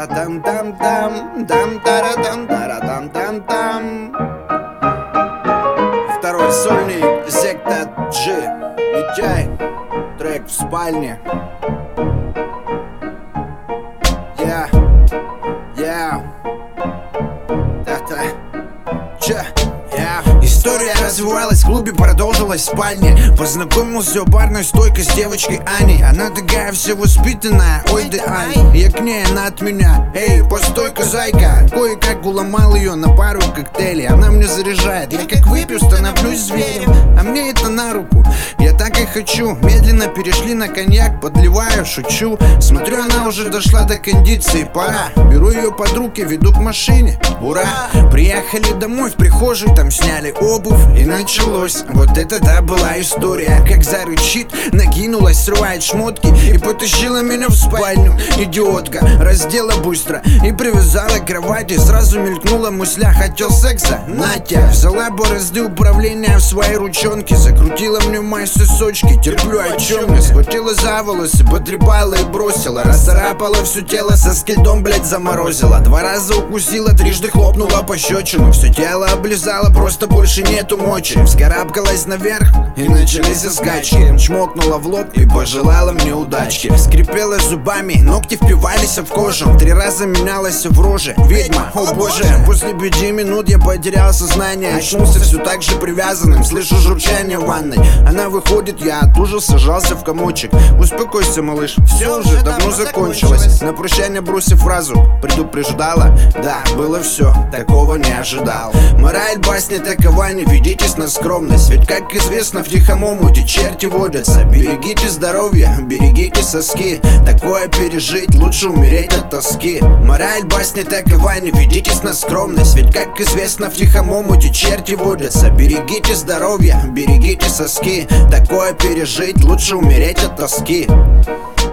Там-там-там, там-тара-там-тара-там-там-там. Второй сольник, Секта G, Митяй, трек в спальне. История развивалась в клубе, продолжилась в спальне. Познакомился у барной стойки с девочкой Аней. Она такая вся воспитанная, ой да ай. Я к ней, она от меня. Эй, постой-ка, зайка. Кое-как уломал ее на пару коктейлей. Она мне заряжает, я как выпью, становлюсь зверем. А мне это на руку, я так и хочу. Медленно перешли на коньяк, подливаю, шучу. Смотрю, она уже дошла до кондиции, пора. Беру ее под руки, веду к машине. Ура! Приехали домой, в прихожей там сняли обувь, и началось. Вот это да была история. Как зарычит, накинулась, срывает шмотки и потащила меня в спальню. Идиотка, раздела быстро и привязала к кровати. Сразу мелькнула мысля, хотел секса? Натя, взяла борозды управления в свои ручонки, закрутила мне мои сосочки. Терплю, о чем я? Схватила за волосы, потрепала и бросила. Расцарапала все тело, со скельдом, блять, заморозила. 2 раза укусила, 3 хлопнула пощечину. Все тело облизала, просто больше нету мочи. Вскарабкалась наверх и начались скачки. Чмокнула в лоб и пожелала мне удачки. Скрипела зубами, ногти впивались в кожу. 3 раза менялась в роже. Ведьма, о боже. После 5 минут я потерял сознание. Очнулся все так же привязанным. Слышу журчание в ванной. Она выходит, я от ужаса сжался в комочек. Успокойся, малыш, все уже давно закончилось. На прощание бросив фразу, предупреждала. Да, было все, такого не ожидал. Мораль басни такова, не ведитесь на скромность. Ведь, как известно, в тихом омуте черти водятся. Берегите здоровье, берегите соски. Такое пережить, лучше умереть от тоски. Мораль басни такова, не ведитесь на скромность. Ведь, как известно, в тихом омуте черти водятся. Берегите здоровье, берегите соски. Такое пережить, лучше умереть от тоски.